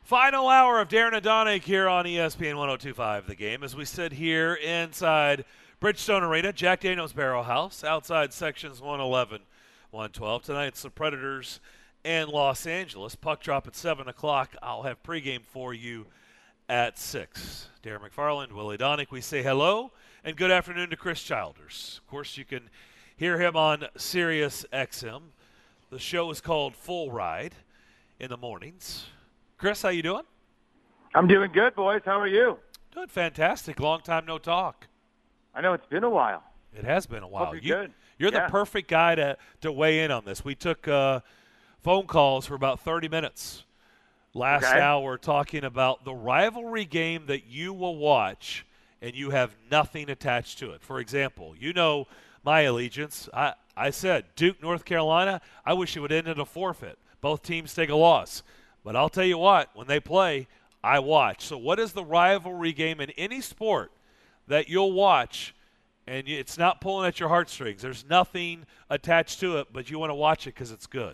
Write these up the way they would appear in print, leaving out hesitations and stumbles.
Final hour of Darren Adonic here on ESPN 102.5 The Game as we sit here inside Bridgestone Arena, Jack Daniels Barrel House, outside sections 111, 112. Tonight's the Predators and Los Angeles. Puck drop at 7 o'clock. I'll have pregame for you at 6. Darren McFarland, Willie Donick, we say hello and good afternoon to Chris Childers. Of course, you can hear him on Sirius XM. The show is called Full Ride in the mornings. Chris, how you doing? I'm doing good, boys. How are you? Doing fantastic. Long time no talk. I know it's been a while. It has been a while. Hope you're good. You're the perfect guy to weigh in on this. We took phone calls for about 30 minutes last hour talking about the rivalry game that you will watch and you have nothing attached to it. For example, you know my allegiance. I said Duke, North Carolina, I wish it would end in a forfeit. Both teams take a loss. But I'll tell you what, when they play, I watch. So what is the rivalry game in any sport that you'll watch and it's not pulling at your heartstrings? There's nothing attached to it, but you want to watch it because it's good.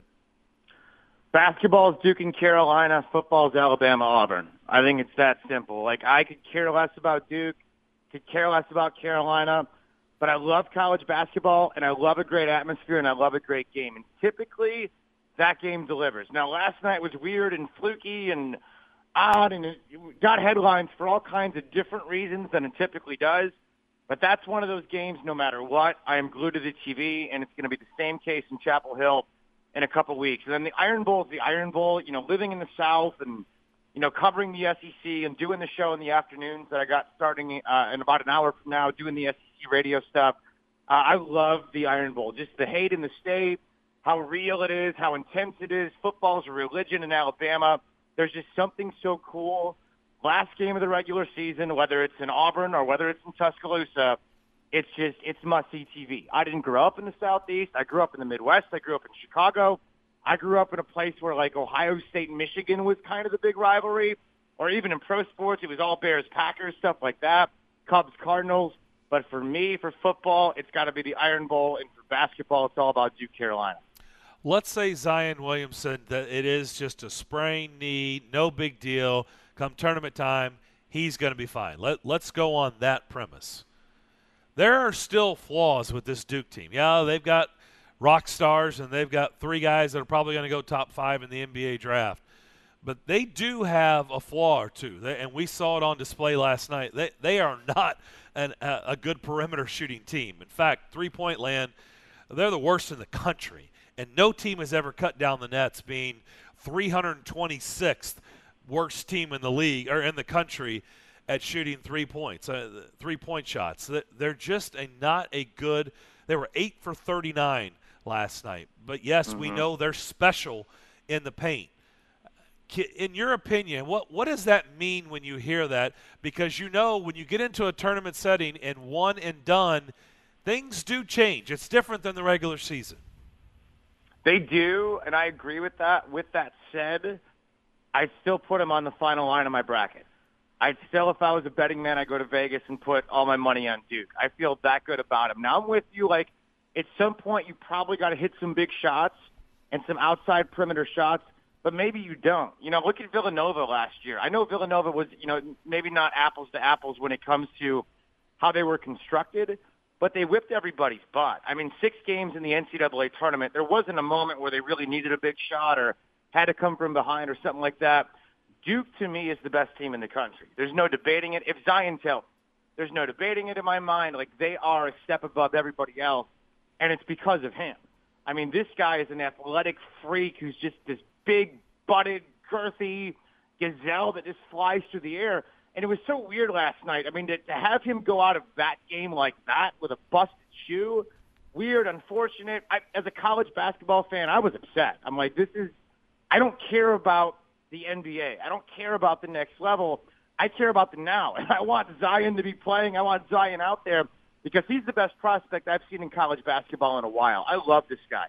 Basketball is Duke and Carolina. Football is Alabama, Auburn. I think it's that simple. Like, I could care less about Duke, could care less about Carolina, but I love college basketball, and I love a great atmosphere, and I love a great game. And typically – that game delivers. Now, last night was weird and fluky and odd, and it got headlines for all kinds of different reasons than it typically does. But that's one of those games, no matter what, I am glued to the TV, and it's going to be the same case in Chapel Hill in a couple weeks. And then the Iron Bowl is the Iron Bowl. You know, living in the South and, you know, covering the SEC and doing the show in the afternoons that I got starting in about an hour from now, doing the SEC radio stuff. I love the Iron Bowl. Just the hate in the state, how real it is, how intense it is. Football's a religion in Alabama. There's just something so cool. Last game of the regular season, whether it's in Auburn or whether it's in Tuscaloosa, it's must-see TV. I didn't grow up in the Southeast. I grew up in the Midwest. I grew up in Chicago. I grew up in a place where, like, Ohio State and Michigan was kind of the big rivalry, or even in pro sports, it was all Bears, Packers, stuff like that, Cubs, Cardinals. But for me, for football, it's got to be the Iron Bowl, and for basketball, it's all about Duke, Carolina. Let's say Zion Williamson, that it is just a sprained knee, no big deal. Come tournament time, he's going to be fine. Let's go on that premise. There are still flaws with this Duke team. Yeah, they've got rock stars, and they've got 3 guys that are probably going to go top 5 in the NBA draft. But they do have a flaw or two, and we saw it on display last night. They are not a good perimeter shooting team. In fact, three-point land, they're the worst in the country. And no team has ever cut down the nets, being 326th worst team in the league or in the country at shooting 3 points, 3-point shots. They're just not a good. They were 8 for 39 last night. But yes, we know they're special in the paint. In your opinion, what does that mean when you hear that? Because you know when you get into a tournament setting and one and done, things do change. It's different than the regular season. They do, and I agree with that. With that said, I'd still put him on the final line of my bracket. I'd still, if I was a betting man, I'd go to Vegas and put all my money on Duke. I feel that good about him. Now I'm with you. Like, at some point, you probably got to hit some big shots and some outside perimeter shots, but maybe you don't. You know, look at Villanova last year. I know Villanova was, you know, maybe not apples to apples when it comes to how they were constructed, but they whipped everybody's butt. I mean, 6 games in the NCAA tournament, there wasn't a moment where they really needed a big shot or had to come from behind or something like that. Duke, to me, is the best team in the country. There's no debating it. If Zion's healthy, there's no debating it in my mind. Like, they are a step above everybody else, and it's because of him. I mean, this guy is an athletic freak who's just this big-butted, girthy gazelle that just flies through the air. And it was so weird last night. I mean, to have him go out of that game like that with a busted shoe, weird, unfortunate. As a college basketball fan, I was upset. I'm like, I don't care about the NBA. I don't care about the next level. I care about the now. And I want Zion to be playing. I want Zion out there because he's the best prospect I've seen in college basketball in a while. I love this guy.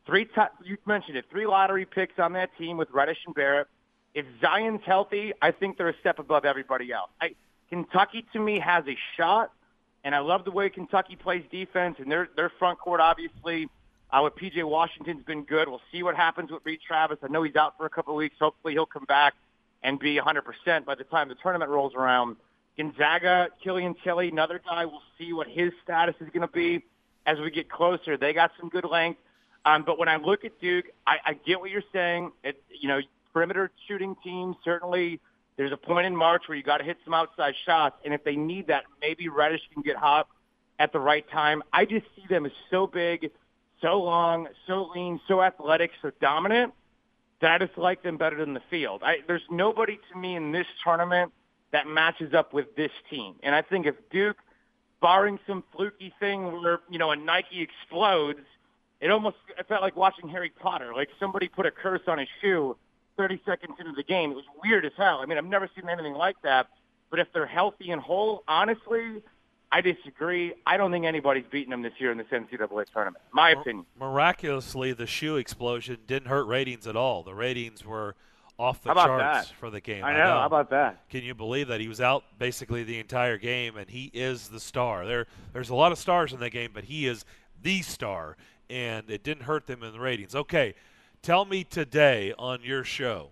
You mentioned it, 3 lottery picks on that team with Reddish and Barrett. If Zion's healthy, I think they're a step above everybody else. Kentucky, to me, has a shot, and I love the way Kentucky plays defense, and their front court, obviously, with P.J. Washington's been good. We'll see what happens with Reed Travis. I know he's out for a couple of weeks. Hopefully he'll come back. and be 100% by the time the tournament rolls around. Gonzaga, Killian Tilly, another guy, we'll see what his status is going to be as we get closer. They got some good length. But when I look at Duke, I get what you're saying. Perimeter shooting teams, certainly there's a point in March where you got to hit some outside shots. And if they need that, maybe Reddish can get hot at the right time. I just see them as so big, so long, so lean, so athletic, so dominant that I just like them better than the field. There's nobody to me in this tournament that matches up with this team. And I think if Duke, barring some fluky thing where, a Nike explodes, it felt like watching Harry Potter. Like somebody put a curse on his shoe 30 seconds into the game. It was weird as hell. I mean, I've never seen anything like that. But if they're healthy and whole, honestly, I disagree. I don't think anybody's beaten them this year in this NCAA tournament, my opinion. Miraculously, the shoe explosion didn't hurt ratings at all. The ratings were off the charts for the game. I know. How about that? Can you believe that? He was out basically the entire game, and he is the star. There's a lot of stars in that game, but he is the star, and it didn't hurt them in the ratings. Okay, tell me today on your show,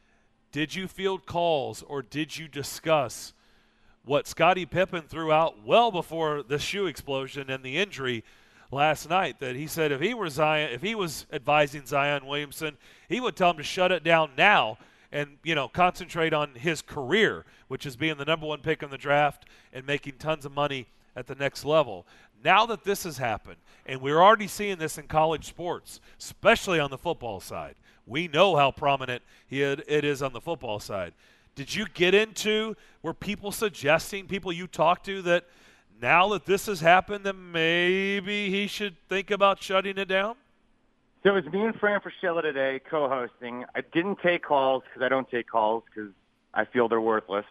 did you field calls or did you discuss what Scottie Pippen threw out well before the shoe explosion and the injury last night, that he said if he was advising Zion Williamson, he would tell him to shut it down now and, concentrate on his career, which is being the number one pick in the draft and making tons of money at the next level. Now that this has happened, and we're already seeing this in college sports, especially on the football side. We know how prominent it is on the football side. Did you get into, were people suggesting, people you talked to, that now that this has happened, then maybe he should think about shutting it down? So it was me and Fran Fraschilla today co-hosting. I didn't take calls because I don't take calls because I feel they're worthless.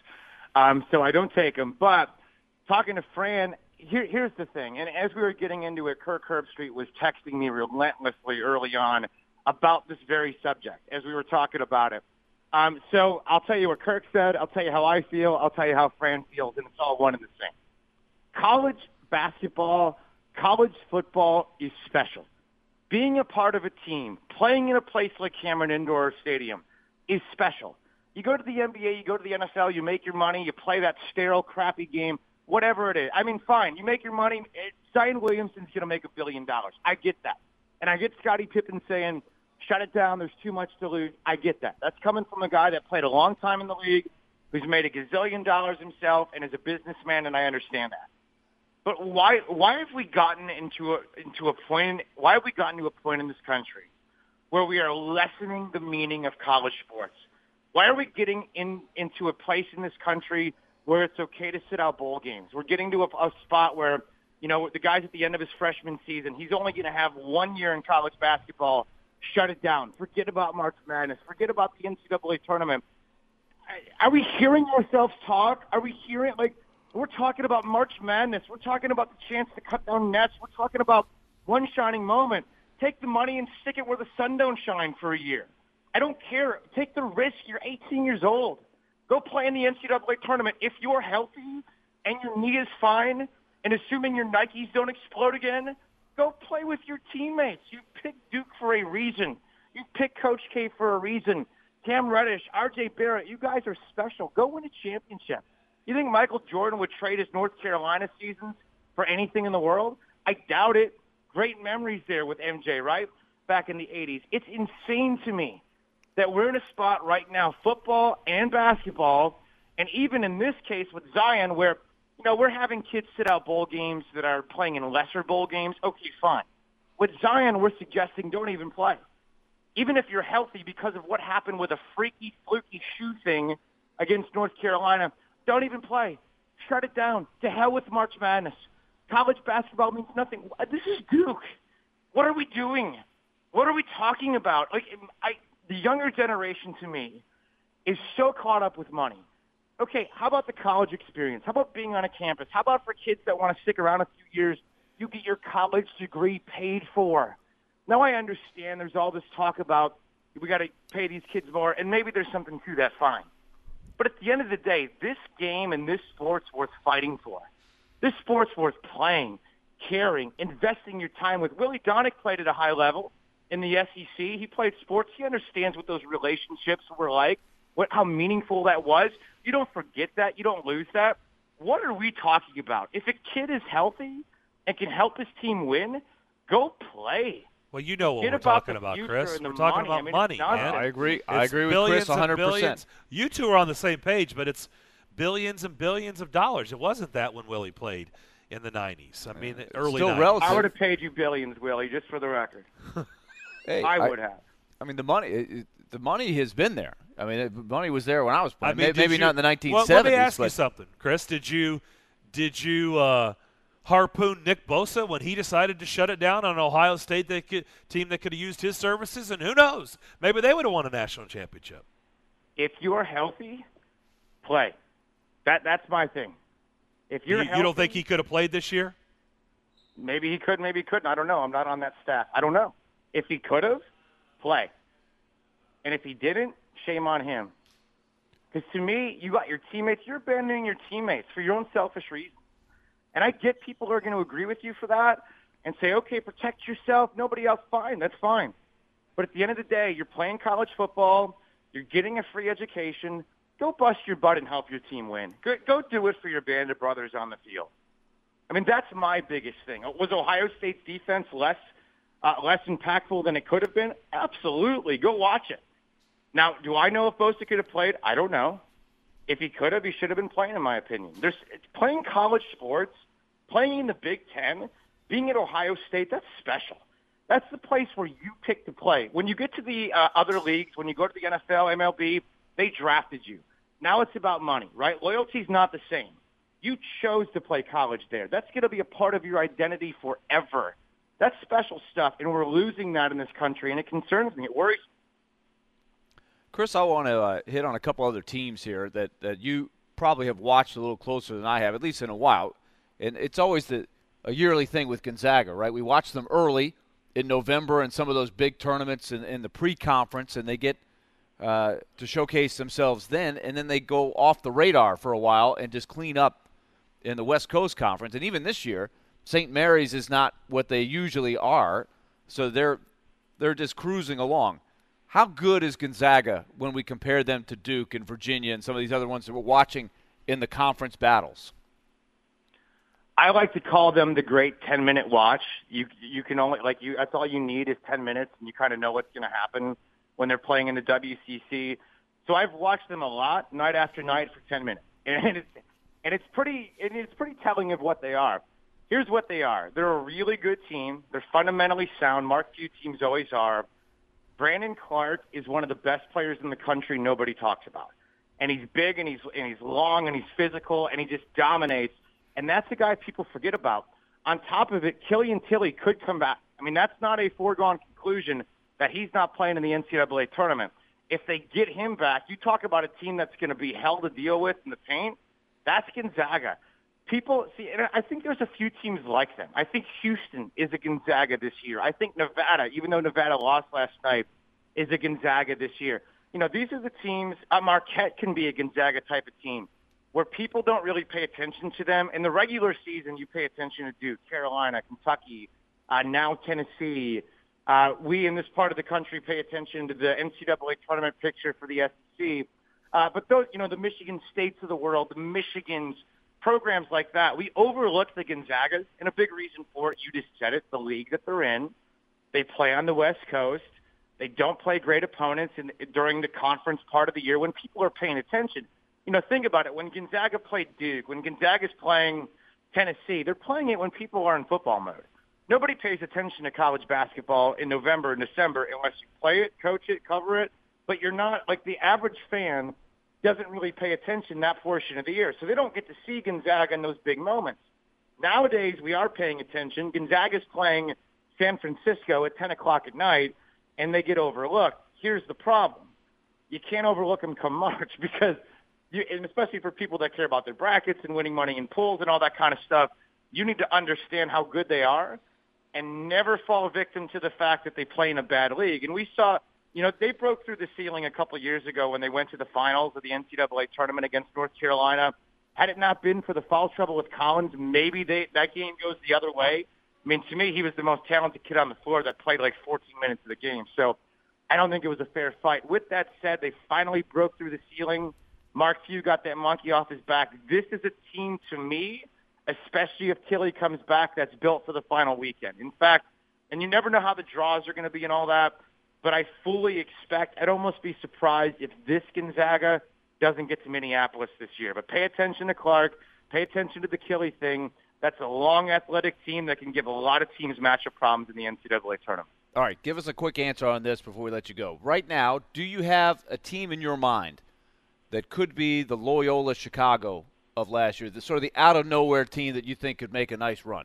So I don't take them. But talking to Fran, here's the thing. And as we were getting into it, Kirk Herbstreit was texting me relentlessly early on about this very subject as we were talking about it. So I'll tell you what Kirk said. I'll tell you how I feel. I'll tell you how Fran feels, and it's all one and the same. College basketball, college football is special. Being a part of a team, playing in a place like Cameron Indoor Stadium is special. You go to the NBA, you go to the NFL, you make your money, you play that sterile, crappy game, whatever it is. I mean, fine, you make your money. Zion Williamson's going to make $1 billion. I get that. And I get Scottie Pippen saying, shut it down, there's too much to lose. I get that. That's coming from a guy that played a long time in the league, who's made $1 gazillion himself, and is a businessman, and I understand that. But why have we gotten into a point? Why have we gotten to a point in this country where we are lessening the meaning of college sports? Why are we getting into a place in this country where it's okay to sit out bowl games? We're getting to a spot where, the guy's at the end of his freshman season, he's only going to have 1 year in college basketball. Shut it down. Forget about March Madness. Forget about the NCAA tournament. Are we hearing ourselves talk? Are we hearing, we're talking about March Madness. We're talking about the chance to cut down nets. We're talking about one shining moment. Take the money and stick it where the sun don't shine for a year. I don't care. Take the risk. You're 18 years old. Go play in the NCAA tournament. If you're healthy and your knee is fine, and assuming your Nikes don't explode again, go play with your teammates. You picked Duke for a reason. You picked Coach K for a reason. Cam Reddish, R.J. Barrett, you guys are special. Go win a championship. You think Michael Jordan would trade his North Carolina seasons for anything in the world? I doubt it. Great memories there with MJ, right? Back in the 80s. It's insane to me that we're in a spot right now, football and basketball, and even in this case with Zion, where, we're having kids sit out bowl games that are playing in lesser bowl games. Okay, fine. With Zion, we're suggesting don't even play. Even if you're healthy because of what happened with a freaky, fluky shoe thing against North Carolina, don't even play. Shut it down. To hell with March Madness. College basketball means nothing. This is Duke. What are we doing? What are we talking about? The younger generation, to me, is so caught up with money. Okay, how about the college experience? How about being on a campus? How about for kids that want to stick around a few years, you get your college degree paid for? Now I understand there's all this talk about we got to pay these kids more, and maybe there's something to that, fine. But at the end of the day, this game and this sport's worth fighting for. This sport's worth playing, caring, investing your time with. Willie Donick played at a high level in the SEC. He played sports. He understands what those relationships were like. how meaningful that was. You don't forget that. You don't lose that. What are we talking about? If a kid is healthy and can help his team win, go play. Well, you know what Forget we're about talking the about, future Chris. and the We're talking money. about money, it's man. nonsense. I agree. It's I agree with billions Chris 100%. and billions. You two are on the same page, but it's billions and billions of dollars. It wasn't that when Willie played in the 90s. I mean, early still 90s. relative. I would have paid you billions, Willie, just for the record. Hey, I would have. I mean, the money has been there. I mean, the money was there when I was playing. I mean, Maybe not in the 1970s. Well, let me ask but you something, Chris. Did you harpoon Nick Bosa when he decided to shut it down on Ohio State team that could have used his services? And who knows? Maybe they would have won a national championship. If you're healthy, play. That's my thing. If you're healthy, you don't think he could have played this year? Maybe he could, maybe he couldn't. I don't know. I'm not on that staff. I don't know. If he could have, play. And if he didn't, shame on him. Because to me, you got your teammates. You're abandoning your teammates for your own selfish reasons. And I get people who are going to agree with you for that and say, okay, protect yourself. Nobody else, fine. That's fine. But at the end of the day, you're playing college football. You're getting a free education. Go bust your butt and help your team win. Go do it for your band of brothers on the field. I mean, that's my biggest thing. Was Ohio State's defense less impactful than it could have been? Absolutely. Go watch it. Now, do I know if Bosa could have played? I don't know. If he could have, he should have been playing, in my opinion. Playing college sports, playing in the Big Ten, being at Ohio State, that's special. That's the place where you pick to play. When you get to the other leagues, when you go to the NFL, MLB, they drafted you. Now it's about money, right? Loyalty's not the same. You chose to play college there. That's going to be a part of your identity forever. That's special stuff, and we're losing that in this country, and it concerns me. It worries me. Chris, I want to hit on a couple other teams here that you probably have watched a little closer than I have, at least in a while. And it's always a yearly thing with Gonzaga, right? We watch them early in November in some of those big tournaments in the pre-conference, and they get to showcase themselves then, and then they go off the radar for a while and just clean up in the West Coast Conference. And even this year, St. Mary's is not what they usually are, so they're just cruising along. How good is Gonzaga when we compare them to Duke and Virginia and some of these other ones that we're watching in the conference battles? I like to call them the great 10-minute watch. You can only that's all you need is 10 minutes, and you kind of know what's going to happen when they're playing in the WCC. So I've watched them a lot, night after night, for 10 minutes, and it's pretty telling of what they are. Here's what they are: they're a really good team. They're fundamentally sound. Mark few teams always are. Brandon Clark is one of the best players in the country nobody talks about. And he's big, and he's long, and he's physical, and he just dominates. And that's the guy people forget about. On top of it, Killian Tilly could come back. I mean, that's not a foregone conclusion that he's not playing in the NCAA tournament. If they get him back, you talk about a team that's going to be hell to deal with in the paint, that's Gonzaga. People see, and I think there's a few teams like them. I think Houston is a Gonzaga this year. I think Nevada, even though Nevada lost last night, is a Gonzaga this year. You know, these are the teams. Marquette can be a Gonzaga type of team where people don't really pay attention to them. In the regular season, you pay attention to Duke, Carolina, Kentucky, now Tennessee. We in this part of the country pay attention to the NCAA tournament picture for the SEC. But those, the Michigan States of the world, the Michigans, programs like that, we overlook the Gonzagas, and a big reason for it, you just said it, the league that they're in. They play on the West Coast. They don't play great opponents during the conference part of the year when people are paying attention. Think about it. When Gonzaga played Duke, when Gonzaga's playing Tennessee, they're playing it when people are in football mode. Nobody pays attention to college basketball in November and December unless you play it, coach it, cover it. But you're not, like the average fan doesn't really pay attention that portion of the year. So they don't get to see Gonzaga in those big moments. Nowadays, we are paying attention. Gonzaga's playing San Francisco at 10 o'clock at night, and they get overlooked. Here's the problem. You can't overlook them come March because, and especially for people that care about their brackets and winning money in pools and all that kind of stuff, you need to understand how good they are and never fall victim to the fact that they play in a bad league. And we saw, they broke through the ceiling a couple of years ago when they went to the finals of the NCAA tournament against North Carolina. Had it not been for the foul trouble with Collins, maybe that game goes the other way. I mean, to me, he was the most talented kid on the floor that played like 14 minutes of the game. So I don't think it was a fair fight. With that said, they finally broke through the ceiling. Mark Few got that monkey off his back. This is a team, to me, especially if Tilly comes back, that's built for the final weekend. In fact, and you never know how the draws are going to be and all that, but I fully expect, I'd almost be surprised if this Gonzaga doesn't get to Minneapolis this year. But pay attention to Clark. Pay attention to the Killy thing. That's a long, athletic team that can give a lot of teams matchup problems in the NCAA tournament. All right, give us a quick answer on this before we let you go. Right now, do you have a team in your mind that could be the Loyola Chicago of last year, the sort of the out-of-nowhere team that you think could make a nice run?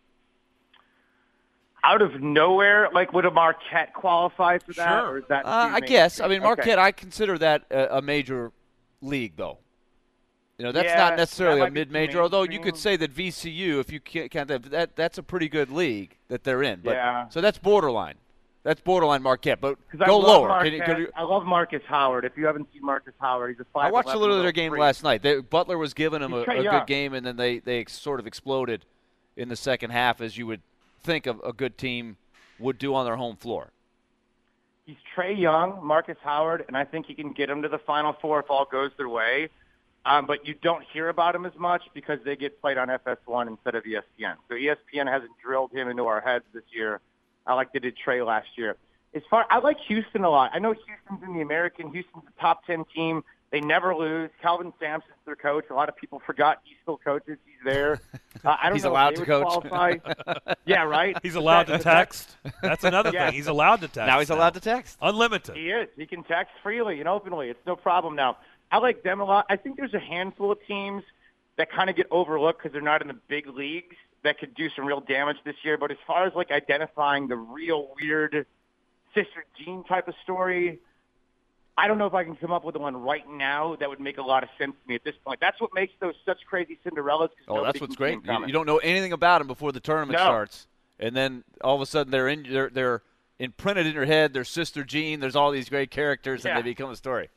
Out of nowhere, like would a Marquette qualify for that? Sure. Or is that I guess. I mean, Marquette, Okay. I consider that a major league, though. You know, that's Yeah, not necessarily that a might be mid-major, although you mainstream. could say that VCU, if you can't that's a pretty good league that they're in. But, Yeah. So that's borderline. That's borderline Marquette, but 'Cause go I love lower. Marquette. I love Marcus Howard. If you haven't seen Marcus Howard, he's a 5'11". I watched a little of their game freak. last night. Butler was giving them He's a Trae good Young. game, and then they sort of exploded in the second half, as you would think of a good team would do on their home floor. He's Trae Young, Marcus Howard, and I think he can get them to the Final Four if all goes their way. But you don't hear about him as much because they get played on FS1 instead of ESPN. So ESPN hasn't drilled him into our heads this year, like they did Trae last year. I like Houston a lot. I know Houston's in the American. Houston's a top 10 team. They never lose. Calvin Sampson's their coach. A lot of people forgot he still coaches. He's there. I don't He's know allowed if they to would coach. qualify. Yeah, right. He's allowed to text. That's another Yeah. thing. He's allowed to text. Now he's allowed to text. Unlimited. He is. He can text freely and openly. It's no problem now. I like them a lot. I think there's a handful of teams that kind of get overlooked because they're not in the big leagues that could do some real damage this year. But as far as like identifying the real weird Sister Jean type of story, I don't know if I can come up with one right now that would make a lot of sense to me at this point. That's what makes those such crazy Cinderellas. Oh, that's what's great. You You don't know anything about them before the tournament No. starts, and then all of a sudden they're imprinted in your head. There's Sister Jean. There's all these great characters, and Yeah. they become a story.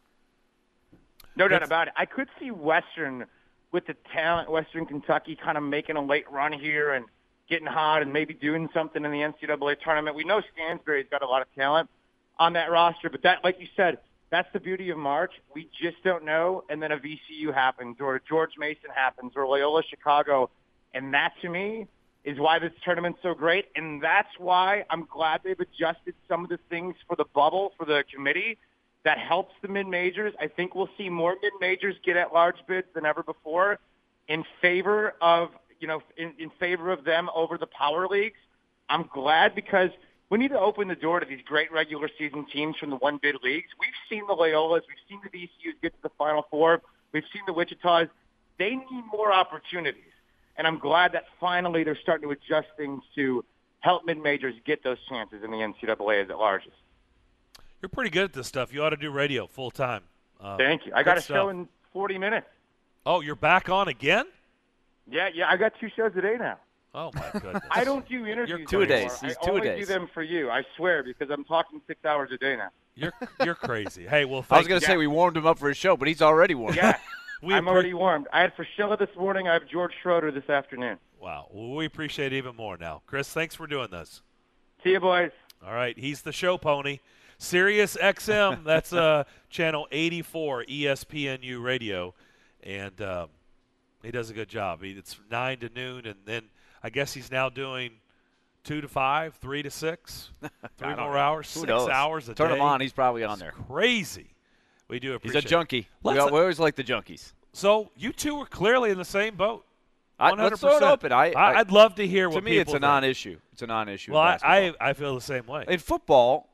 No doubt about it. I could see Western with the talent, Western Kentucky, kind of making a late run here and getting hot and maybe doing something in the NCAA tournament. We know Stansbury's got a lot of talent on that roster, but that, like you said, that's the beauty of March. We just don't know, and then a VCU happens or a George Mason happens or Loyola Chicago, and that to me is why this tournament's so great, and that's why I'm glad they've adjusted some of the things for the bubble, for the committee. That helps the mid-majors. I think we'll see more mid-majors get at-large bids than ever before in favor of, in favor of them over the power leagues. I'm glad because we need to open the door to these great regular season teams from the one-bid leagues. We've seen the Loyolas. We've seen the VCUs get to the Final Four. We've seen the Wichitas. They need more opportunities. And I'm glad that finally they're starting to adjust things to help mid-majors get those chances in the NCAA as at-larges. You're pretty good at this stuff. You ought to do radio full time. Thank you. I got a stuff. show in 40 minutes. Oh, you're back on again? Yeah, I got 2 shows a day now. Oh, my goodness. I don't do interviews You're 2 anymore. days. He's I 2 only days. do them for you. I swear, because I'm talking 6 hours a day now. You're crazy. Hey, well, I thank was going to Yeah. say we warmed him up for his show, but he's already warmed. Yeah, We I'm appre- already warmed. I had Frashilla this morning. I have George Schroeder this afternoon. Wow. Well, we appreciate it even more now. Chris, thanks for doing this. See you, boys. All right. He's the show pony. Sirius XM, that's channel 84, ESPNU radio. And he does a good job. It's 9 to noon, and then I guess he's now doing 2 to 5, 3 to 6, 3 more hours, Who 6 knows? hours a Turn day. him on. He's probably on there. Crazy. We do He's appreciate a junkie. We Let's- always like the junkies. So you two are clearly in the same boat. 100%. Let's throw it open. I'd love to hear what to me, people it's a think. non-issue. It's a non-issue. Well, in basketball. I feel the same way. In football,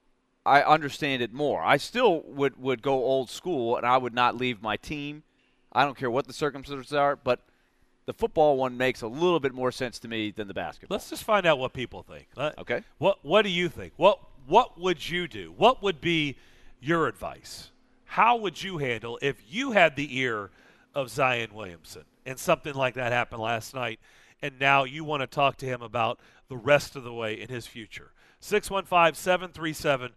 I understand it more. I still would go old school, and I would not leave my team. I don't care what the circumstances are, but the football one makes a little bit more sense to me than the basketball. Let's just find out what people think. Okay. What do you think? What would you do? What would be your advice? How would you handle if you had the ear of Zion Williamson and something like that happened last night, and now you want to talk to him about the rest of the way in his future? 615-737-1025,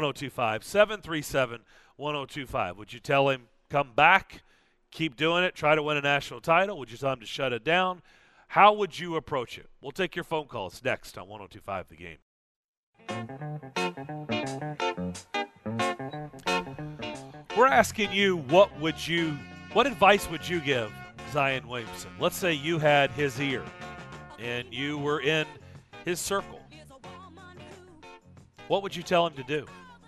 737-1025. Would you tell him, come back, keep doing it, try to win a national title? Would you tell him to shut it down? How would you approach it? We'll take your phone calls next on 1025 The Game. We're asking you, what advice would you give Zion Williamson? Let's say you had his ear and you were in his circle. What would you tell him to do?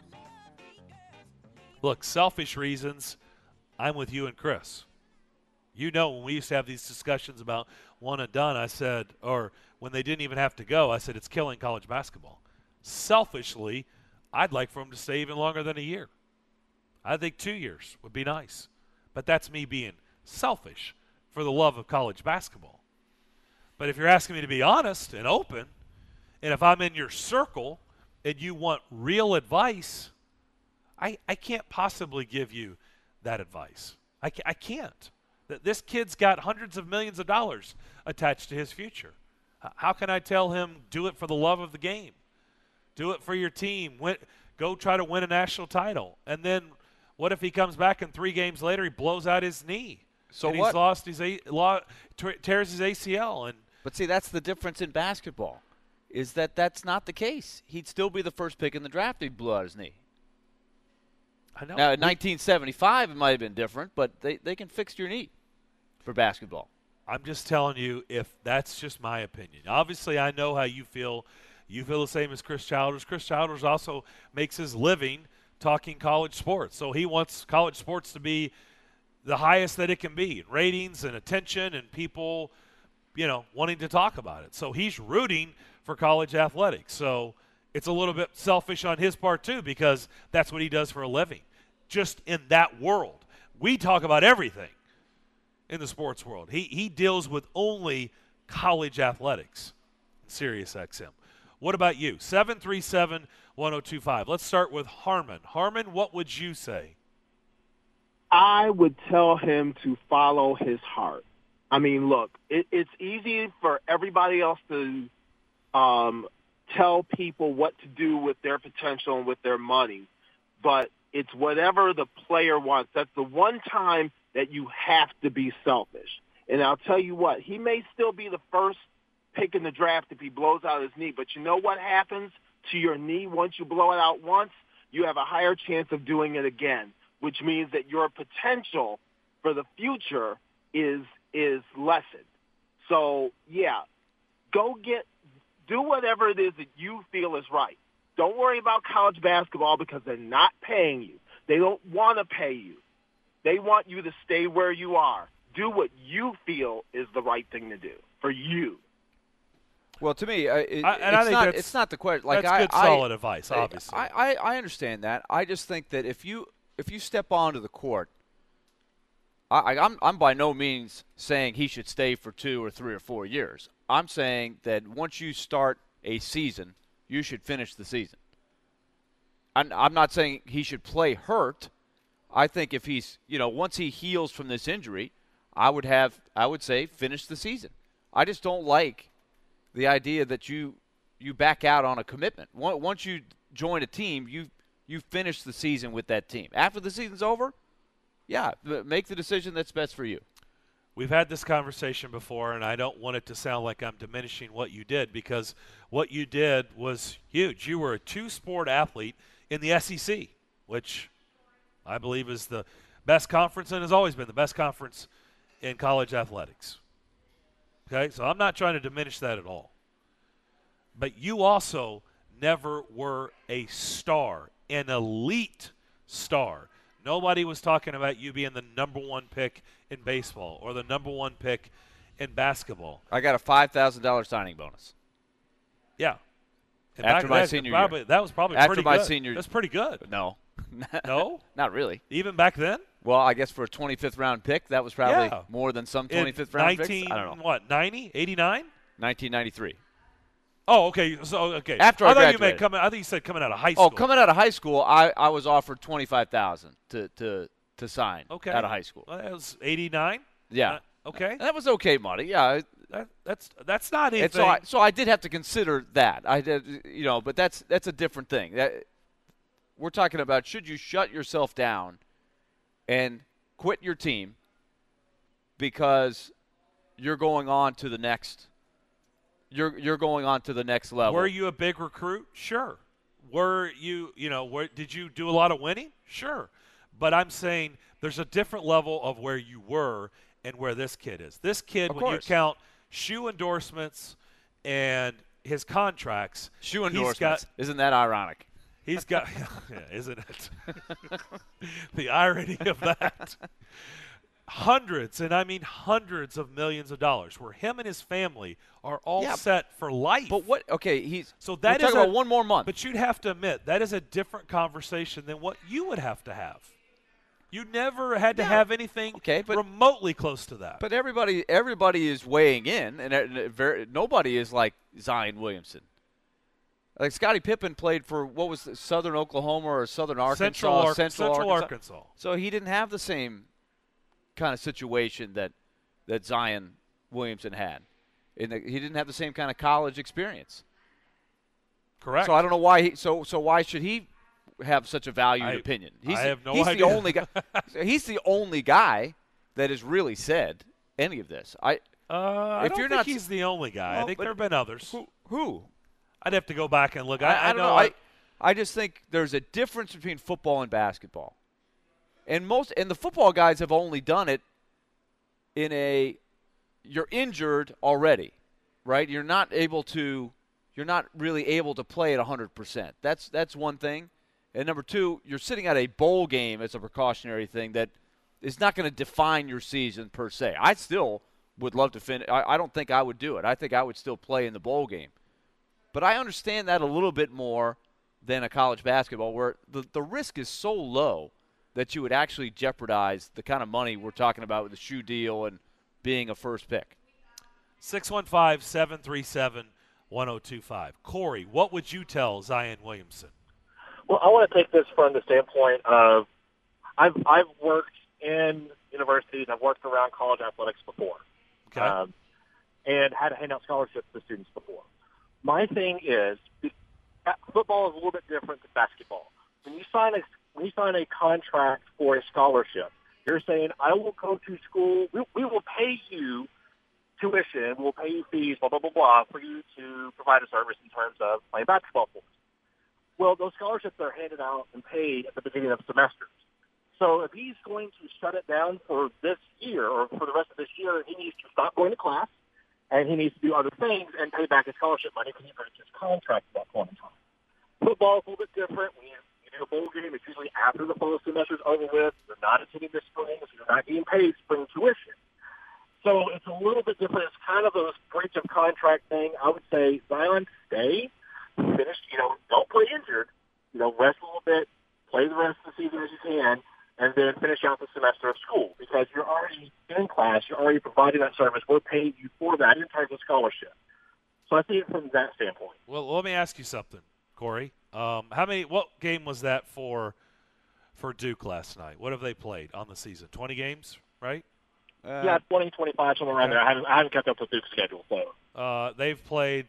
Look, selfish reasons, I'm with you and Chris. You know, when we used to have these discussions about one and done, I said, or when they didn't even have to go, I said it's killing college basketball. Selfishly, I'd like for him to stay even longer than a year. I think 2 years would be nice. But that's me being selfish for the love of college basketball. But if you're asking me to be honest and open, and if I'm in your circle and you want real advice, I can't possibly give you that advice. I can't. This kid's got hundreds of millions of dollars attached to his future. How can I tell him do it for the love of the game? Do it for your team. Go try to win a national title. And then what if he comes back and 3 games later he blows out his knee? So and what? Tears his ACL. But see, that's the difference in basketball, is that's not the case. He'd still be the first pick in the draft if he blew out his knee. I know. Now, in 1975, it might have been different, but they can fix your knee for basketball. I'm just telling you, if that's just my opinion. Obviously, I know how you feel. You feel the same as Chris Childers. Chris Childers also makes his living talking college sports. So he wants college sports to be the highest that it can be in ratings and attention and people, wanting to talk about it. So he's rooting for college athletics. So it's a little bit selfish on his part too, because that's what he does for a living. Just in that world. We talk about everything in the sports world. He deals with only college athletics. Sirius XM. What about you? 737-1025. Let's start with Harmon. Harmon, what would you say? I would tell him to follow his heart. I mean, look, it's easy for everybody else to tell people what to do with their potential and with their money, but it's whatever the player wants. That's the one time that you have to be selfish. And I'll tell you what, he may still be the first pick in the draft if he blows out his knee, but you know what happens to your knee once you blow it out once? You have a higher chance of doing it again, which means that your potential for the future is lessened. So, yeah, do whatever it is that you feel is right. Don't worry about college basketball because they're not paying you. They don't want to pay you. They want you to stay where you are. Do what you feel is the right thing to do for you. Well, to me, it's not the question. That's good, solid advice, obviously. I understand that. I just think that if you step onto the court, I'm by no means saying he should stay for 2 or 3 or 4 years. I'm saying that once you start a season, you should finish the season. I'm not saying he should play hurt. I think if he's, once he heals from this injury, I would say finish the season. I just don't like the idea that you back out on a commitment. Once you join a team, you finish the season with that team. After the season's over, yeah, make the decision that's best for you. We've had this conversation before, and I don't want it to sound like I'm diminishing what you did, because what you did was huge. You were a 2-sport athlete in the SEC, which I believe is the best conference and has always been the best conference in college athletics. Okay, so I'm not trying to diminish that at all. But you also never were a star, an elite star. Nobody was talking about you being the number 1 pick in baseball or the number 1 pick in basketball. I got a $5,000 signing bonus. Yeah. And after my senior year. That was probably after pretty my good. Senior. That's pretty good. No. No? Not really. Even back then? Well, I guess for a 25th round pick, that was probably more than some 25th round picks. I don't know. 90? 89? 1993. Oh, okay. So, okay. After I graduated. I think you said coming out of high school. Oh, coming out of high school, I was offered $25,000 to sign out of high school. Well, that was 89? Yeah. Okay. And that was okay money. Yeah. That's not anything. And so I did have to consider that. I did, but that's a different thing. We're talking about, should you shut yourself down and quit your team because you're going on to the next you're going on to the next level. Were you a big recruit? Sure. Were you, did you do a lot of winning? Sure. But I'm saying there's a different level of where you were and where this kid is. This kid, Of when you course. count shoe endorsements and his contracts, Shoe endorsements. Isn't that ironic? he's got, yeah, isn't it? The irony of that. Hundreds, and I mean hundreds of millions of dollars, where him and his family are all Yeah, set for life. But what? Okay, So we're that is talking about 1 more month. But you'd have to admit that is a different conversation than what you would have to have. You never had to have anything remotely close to that. But everybody is weighing in, and nobody is like Zion Williamson. Like Scottie Pippen played for what was it, Southern Oklahoma or Southern Arkansas, Central Arkansas. So he didn't have the same kind of situation that Zion Williamson had. He didn't have the same kind of college experience. Correct. So I don't know why. So why should he have such a valued opinion? I have no he's idea. The only guy. He's the only guy that has really said any of this. I don't think he's the only guy. Well, I think there have been others. Who? I'd have to go back and look. I don't know. I just think there's a difference between football and basketball. And the football guys have only done it you're injured already, right? You're not really able to play at 100%. That's one thing. And number two, you're sitting at a bowl game as a precautionary thing that is not going to define your season per se. I still would love to finish. I don't think I would do it. I think I would still play in the bowl game. But I understand that a little bit more than a college basketball where the risk is so low that you would actually jeopardize the kind of money we're talking about with the shoe deal and being a first pick. 615-737-1025. Corey, what would you tell Zion Williamson? Well, I want to take this from the standpoint of I've worked in universities, I've worked around college athletics before, Okay. and had to hand out scholarships to students before. My thing is, football is a little bit different than basketball. When you sign a contract for a scholarship, you're saying, I will go to school, we will pay you tuition, we'll pay you fees, blah, blah, blah, blah, for you to provide a service in terms of playing basketball for us. Well, those scholarships are handed out and paid at the beginning of semesters. So if he's going to shut it down for this year or for the rest of this year, he needs to stop going to class, and he needs to do other things and pay back his scholarship money because he breaks his contract at that point in time. Football is a little bit different. When you do a bowl game, it's usually after the fall semester is over with. You're not attending this spring, so you're not getting paid spring tuition. So it's a little bit different. It's kind of a breach of contract thing. I would say, Zion, stay, finish, don't play injured, rest a little bit, play the rest of the season as you can, and then finish out the semester of school because you're already in class, you're already providing that service. We're paying you for that in terms of scholarship. So I see it from that standpoint. Well, let me ask you something, Corey. What game was that for Duke last night? What have they played on the season? 20 games, right? Yeah, 20, 25, somewhere around there. I haven't kept up with Duke's schedule. So they've played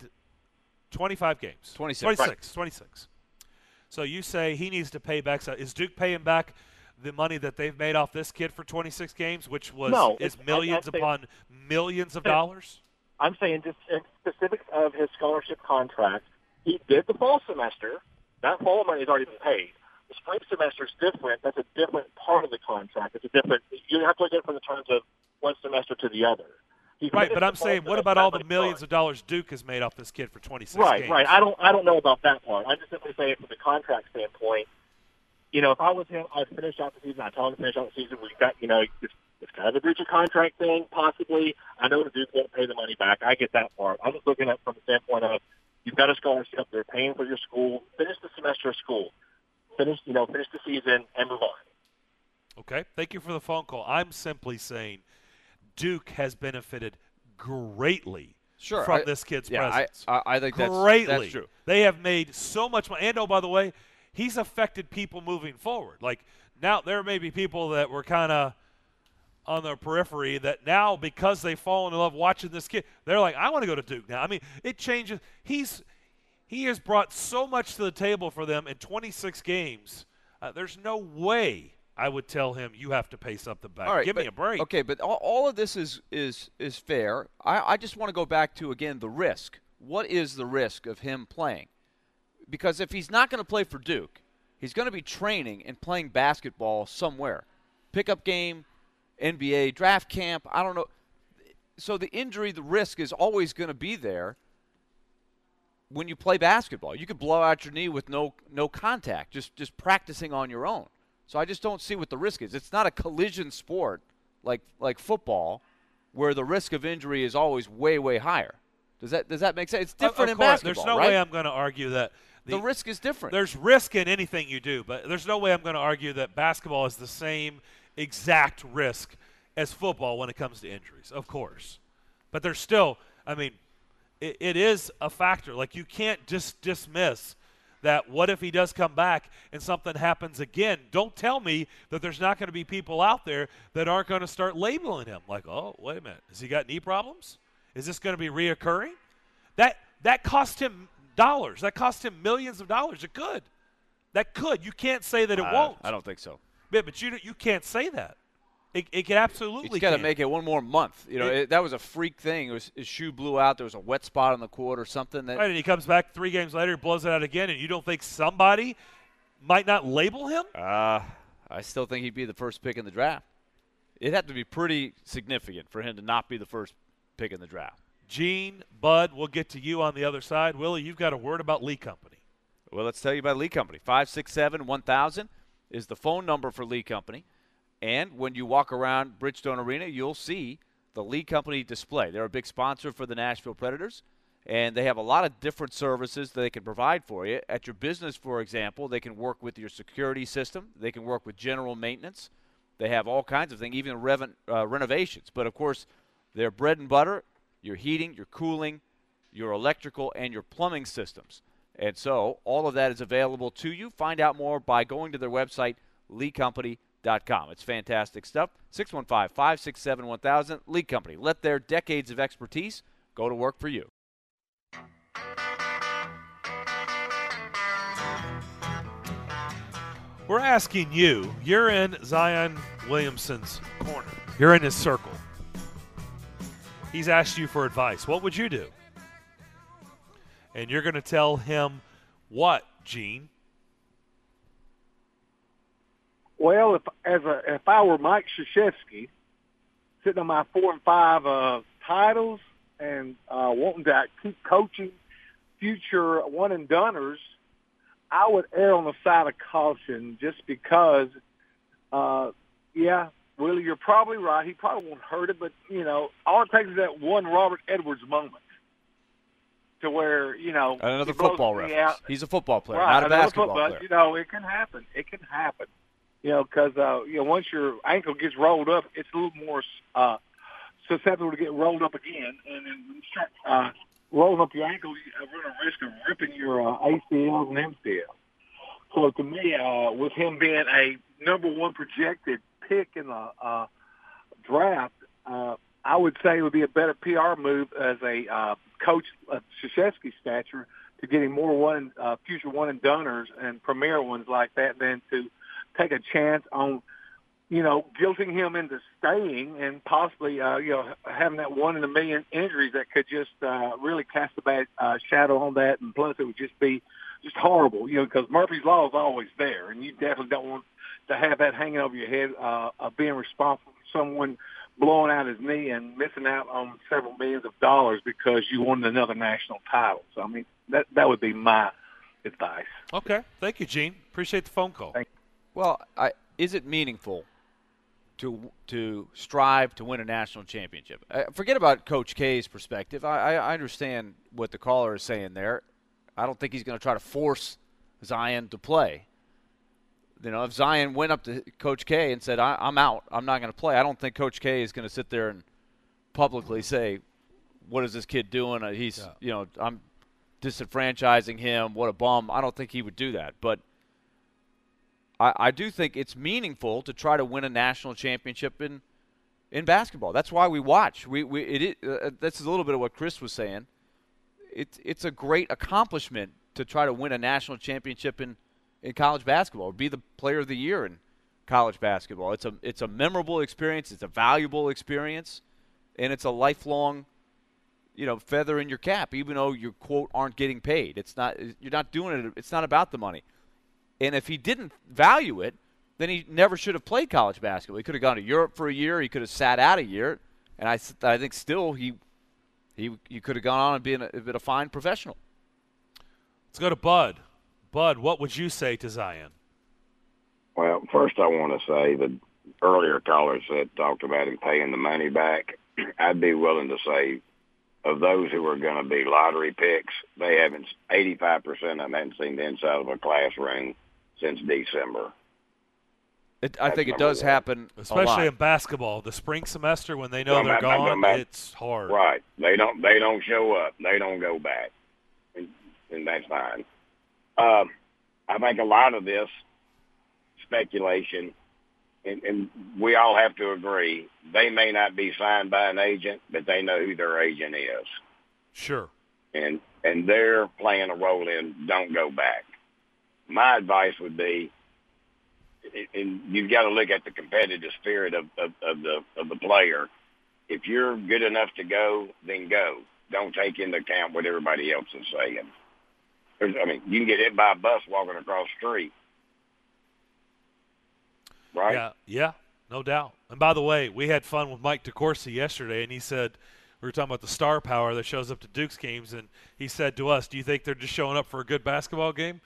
25 games. 26. 26. So you say he needs to pay back. So is Duke paying back the money that they've made off this kid for 26 games, which is millions upon millions of dollars? I'm saying just in specifics of his scholarship contract, he did the fall semester. That fall money has already been paid. The spring semester is different. That's a different part of the contract. It's a different. You have to look at it from the terms of one semester to the other. Right, but I'm saying, what about all the millions of dollars Duke has made off this kid for 26 games? Right. I don't know about that part. I'm just simply saying from the contract standpoint. If I was him, I'd finish out the season. I'd tell him to finish out the season. We've got, it's kind of a breach of contract thing, possibly. I know the Duke won't pay the money back. I get that part. I'm just looking at it from the standpoint of you've got a scholarship. They're paying for your school. Finish the semester of school. Finish the season and move on. Okay. Thank you for the phone call. I'm simply saying Duke has benefited greatly from this kid's presence. I think that's true. They have made so much money. And, by the way, he's affected people moving forward. Like, now there may be people that were kind of on the periphery that now, because they've fallen in love watching this kid, they're like, I want to go to Duke now. I mean, it changes. He has brought so much to the table for them in 26 games. There's no way I would tell him you have to pay something back. All right, Give me a break. Okay, but all of this is fair. I just want to go back to, again, the risk. what is the risk of him playing? Because if he's not going to play for Duke, he's going to be training and playing basketball somewhere. Pickup game, NBA, draft camp, I don't know. So the injury, the risk is always going to be there when you play basketball. You could blow out your knee with no contact, just practicing on your own. So I just don't see what the risk is. It's not a collision sport like football where the risk of injury is always way, way higher. Does that make sense? It's different in basketball, There's no right? way I'm going to argue that. The risk is different. There's risk in anything you do, but there's no way I'm going to argue that basketball is the same exact risk as football when it comes to injuries, of course. But there's still, I mean, it is a factor. Like, you can't just dismiss that what if he does come back and something happens again. Don't tell me that there's not going to be people out there that aren't going to start labeling him. Like, oh, wait a minute. Has he got knee problems? Is this going to be reoccurring? That cost him dollars. That cost him millions of dollars. It could. That could. You can't say that it won't. I don't think so. But you can't say that. It can absolutely. He's got to make it one more month. You know, that was a freak thing. His shoe blew out. There was a wet spot on the court or something. Right, and he comes back 3 games later, blows it out again, and you don't think somebody might not label him? I still think he'd be the first pick in the draft. It'd have to be pretty significant for him to not be the first pick in the draft. Gene, Bud, we'll get to you on the other side. Willie, you've got a word about Lee Company. Well, let's tell you about Lee Company. 567-1000 is the phone number for Lee Company. And when you walk around Bridgestone Arena, you'll see the Lee Company display. They're a big sponsor for the Nashville Predators, and they have a lot of different services that they can provide for you. At your business, for example, they can work with your security system. They can work with general maintenance. They have all kinds of things, even renovations. But, of course, their bread and butter, your heating, your cooling, your electrical, and your plumbing systems. And so all of that is available to you. Find out more by going to their website, leecompany.com. It's fantastic stuff. 615-567-1000, Lee Company. Let their decades of expertise go to work for you. We're asking you, you're in Zion Williamson's corner. You're in his circle. He's asked you for advice. What would you do? And you're going to tell him what, Gene? Well, if I were Mike Krzyzewski, sitting on my 4 and 5 titles and wanting to keep coaching future one and doners, I would err on the side of caution just because, Willie, you're probably right. He probably won't hurt it, but, all it takes is that one Robert Edwards moment to where, another football reference. He's a football player, right, not a basketball player. It can happen. It can happen. Because, once your ankle gets rolled up, it's a little more susceptible to get rolled up again. And then when you start rolling up your ankle, you run a risk of ripping your ACLs and MCLs. So to me, with him being a number 1 projected pick in the draft, I would say it would be a better PR move as a coach of Krzyzewski's stature to getting more future one and doners and premier ones like that than to take a chance on, guilting him into staying and possibly, having that 1 in a million injuries that could just really cast a bad shadow on that. And plus, it would just be just horrible, because Murphy's Law is always there, and you definitely don't want to have that hanging over your head of being responsible for someone blowing out his knee and missing out on several millions of dollars because you won another national title. So, I mean, that would be my advice. Okay. Thank you, Gene. Appreciate the phone call. Thank you. Well, is it meaningful to strive to win a national championship? Forget about Coach K's perspective. I understand what the caller is saying there. I don't think he's going to try to force Zion to play. If Zion went up to Coach K and said, I'm out, I'm not going to play, I don't think Coach K is going to sit there and publicly say, what is this kid doing? I'm disenfranchising him. What a bum. I don't think he would do that. But I do think it's meaningful to try to win a national championship in basketball. That's why we watch. This is a little bit of what Chris was saying. It's a great accomplishment to try to win a national championship in college basketball, or be the player of the year in college basketball. It's a memorable experience. It's a valuable experience, and it's a lifelong feather in your cap, even though you, quote, aren't getting paid. You're not doing it. It's not about the money. And if he didn't value it, then he never should have played college basketball. He could have gone to Europe for a year. He could have sat out a year. And I think still he could have gone on and been a fine professional. Let's go to Bud. Bud, what would you say to Zion? Well, first I want to say that earlier callers that talked about him paying the money back, I'd be willing to say of those who are going to be lottery picks, 85% of them haven't seen the inside of a classroom since December. I think it does happen, especially in basketball. The spring semester when they know they're gone, it's hard. Right? They don't show up. They don't go back, and that's fine. I think a lot of this speculation, and we all have to agree, they may not be signed by an agent, but they know who their agent is. Sure. And they're playing a role in don't go back. My advice would be, and you've got to look at the competitive spirit of the player. If you're good enough to go, then go. Don't take into account what everybody else is saying. You can get hit by a bus walking across the street. Right? Yeah, no doubt. And by the way, we had fun with Mike DeCourcy yesterday, and he said, we were talking about the star power that shows up to Duke's games, and he said to us, do you think they're just showing up for a good basketball game?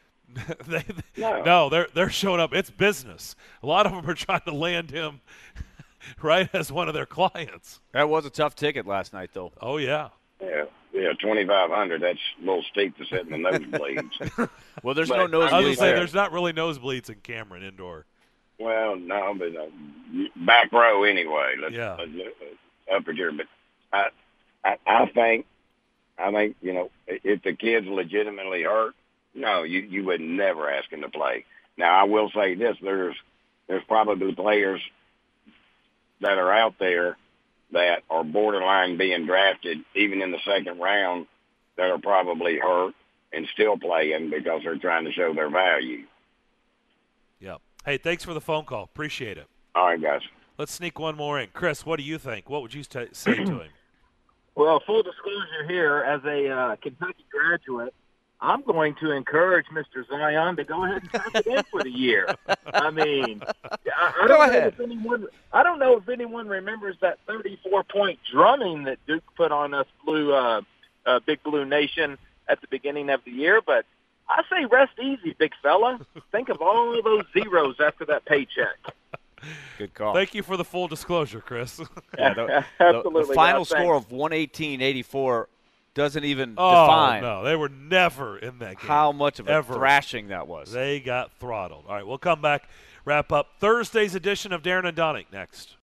No, they're showing up. It's business. A lot of them are trying to land him right as one of their clients. That was a tough ticket last night, though. Oh, yeah. Yeah, $2,500. That's a little steep to sit in the nosebleeds. Well, there's no nosebleeds. I was going to say, there's not really nosebleeds in Cameron Indoor. Well, no, but back row anyway. Let's upper tier. But I think if the kid's legitimately hurt, no, you would never ask him to play. Now, I will say this: there's probably players that are out there that are borderline being drafted, even in the second round, that are probably hurt and still playing because they're trying to show their value. Yep. Hey, thanks for the phone call. Appreciate it. All right, guys. Let's sneak one more in. Chris, what do you think? What would you say to him? Well, full disclosure here, as a Kentucky graduate, I'm going to encourage Mr. Zion to go ahead and pack it in for the year. I mean, I don't know if anyone remembers that 34-point drumming that Duke put on us, Big Blue Nation, at the beginning of the year. But I say rest easy, big fella. Think of all of those zeros after that paycheck. Good call. Thank you for the full disclosure, Chris. Absolutely. The final score of 118-84 doesn't even define. No, they were never in that game. How much of a thrashing that was. They got throttled. All right, we'll come back, wrap up Thursday's edition of Darren and Donnie next.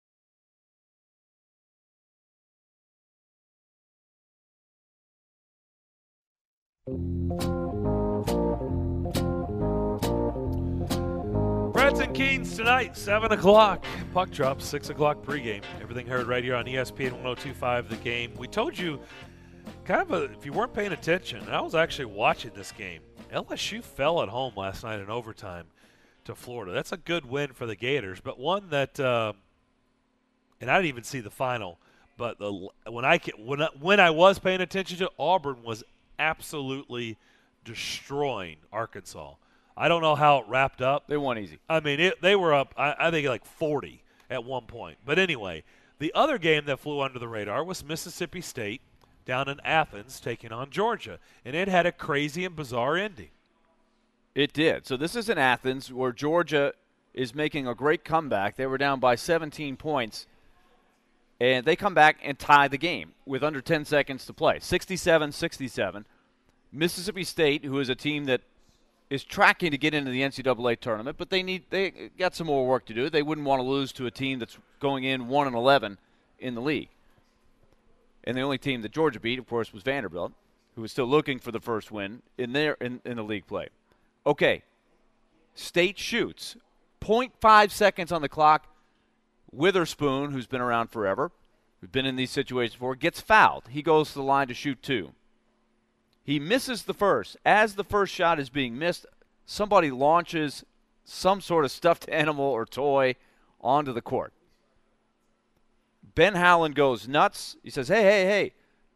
Branson Keens tonight, 7 o'clock. Puck drop, 6 o'clock pregame. Everything heard right here on ESPN 102.5 The Game. We told you, if you weren't paying attention, and I was actually watching this game, LSU fell at home last night in overtime to Florida. That's a good win for the Gators, but one that, and I didn't even see the final, but when I was paying attention to, Auburn was absolutely destroying Arkansas. I don't know how it wrapped up. They won easy. I mean, they were up, I think, like 40 at one point. But anyway, the other game that flew under the radar was Mississippi State down in Athens taking on Georgia, and it had a crazy and bizarre ending. It did. So this is in Athens where Georgia is making a great comeback. They were down by 17 points, and they come back and tie the game with under 10 seconds to play, 67-67. Mississippi State, who is a team that is tracking to get into the NCAA tournament, but they got some more work to do. They wouldn't want to lose to a team that's going in 1-11 in the league. And the only team that Georgia beat, of course, was Vanderbilt, who was still looking for the first win in the league play. Okay, State shoots. 0.5 seconds on the clock. Witherspoon, who's been around forever, who's been in these situations before, gets fouled. He goes to the line to shoot two. He misses the first. As the first shot is being missed, somebody launches some sort of stuffed animal or toy onto the court. Ben Howland goes nuts. He says, hey,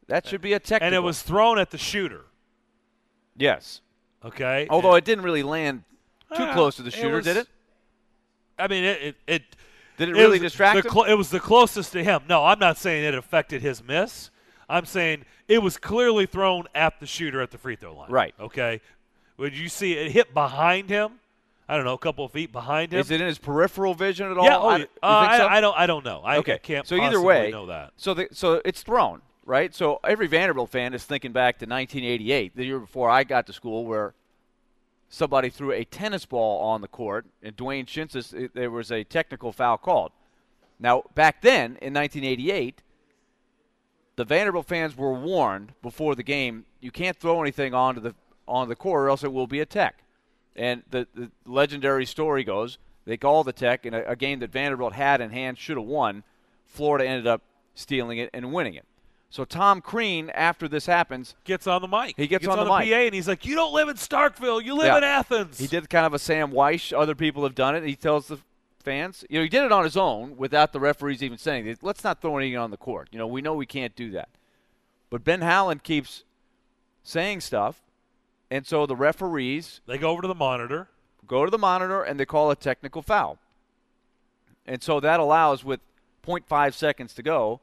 That should be a technical. And it was thrown at the shooter. Yes. Okay. Although it didn't really land too close to the shooter, did it? I mean, it did it really distract him? It was the closest to him. No, I'm not saying it affected his miss. I'm saying it was clearly thrown at the shooter at the free throw line. Right. Okay. Would you see it hit behind him? I don't know, a couple of feet behind him. Is it in his peripheral vision at all? Yeah. You think so? I don't know. I can't so possibly either way, know that. So it's thrown, right? So every Vanderbilt fan is thinking back to 1988, the year before I got to school, where somebody threw a tennis ball on the court, and Dwayne Shinsis, there was a technical foul called. Now, back then, in 1988, the Vanderbilt fans were warned before the game, you can't throw anything onto the court or else it will be a tech. And the legendary story goes, they called the tech in a game that Vanderbilt had in hand, should have won. Florida ended up stealing it and winning it. So Tom Crean, after this happens, gets on the mic. He gets on the mic. PA, and he's like, you don't live in Starkville. You live in Athens. He did kind of a Sam Weiss. Other people have done it. He tells the fans, he did it on his own without the referees even saying, let's not throw anything on the court. We know we can't do that. But Ben Howland keeps saying stuff, and so the referees – they go over to the monitor. And they call a technical foul. And so that allows, with 0.5 seconds to go,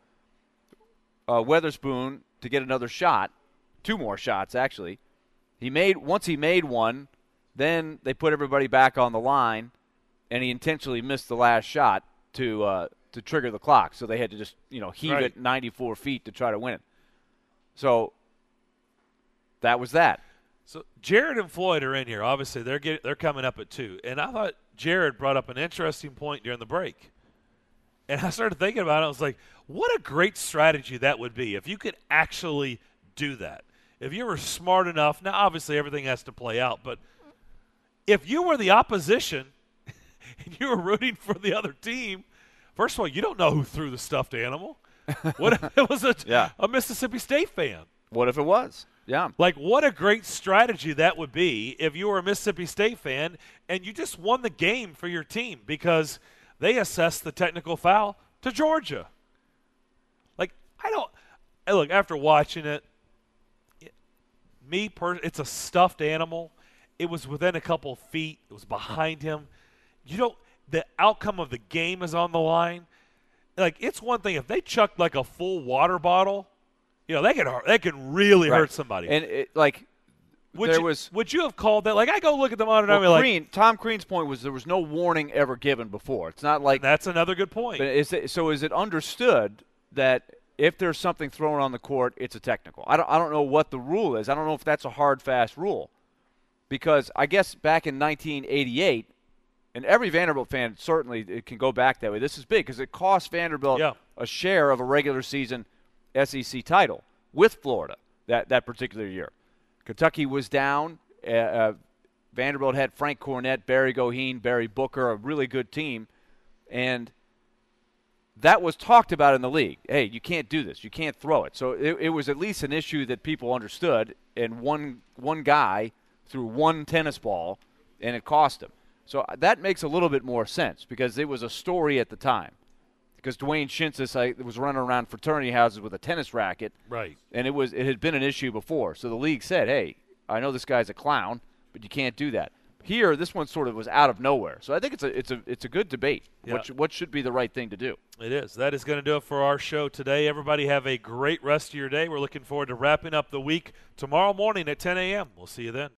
Weatherspoon to get another shot, 2 more shots actually. Once he made one, then they put everybody back on the line, and he intentionally missed the last shot to trigger the clock. So they had to just heave it 94 feet to try to win it. So that was that. So Jared and Floyd are in here. Obviously, they're coming up at 2. And I thought Jared brought up an interesting point during the break. And I started thinking about it. I was like, what a great strategy that would be if you could actually do that. If you were smart enough. Now, obviously, everything has to play out. But if you were the opposition and you were rooting for the other team, first of all, you don't know who threw the stuffed animal. What if it was a Mississippi State fan? What if it was? Yeah. Like, what a great strategy that would be if you were a Mississippi State fan and you just won the game for your team because they assessed the technical foul to Georgia. Like, look, after watching it, it's a stuffed animal. It was within a couple of feet. It was behind him. The outcome of the game is on the line. Like, it's one thing if they chucked like a full water bottle, they can really hurt somebody. And would you have called that? Like, I go look at the monitor and I'm like, Tom Crean's point was there was no warning ever given before. It's not like that's another good point. But is it understood that if there's something thrown on the court, it's a technical? I don't know what the rule is. I don't know if that's a hard, fast rule. Because I guess back in 1988, and every Vanderbilt fan certainly it can go back that way. This is big because it cost Vanderbilt a share of a regular season SEC title with Florida that particular year. Kentucky was down. Vanderbilt had Frank Cornett, Barry Goheen, Barry Booker, a really good team. And that was talked about in the league. Hey, you can't do this. You can't throw it. So it was at least an issue that people understood, and one guy threw one tennis ball, and it cost him. So that makes a little bit more sense because it was a story at the time. Because Dwayne Shinsis was running around fraternity houses with a tennis racket. Right. And it had been an issue before. So the league said, hey, I know this guy's a clown, but you can't do that. Here, this one sort of was out of nowhere. So I think it's a good debate. Yeah. What should be the right thing to do? It is. That is going to do it for our show today. Everybody have a great rest of your day. We're looking forward to wrapping up the week tomorrow morning at 10 a.m. We'll see you then.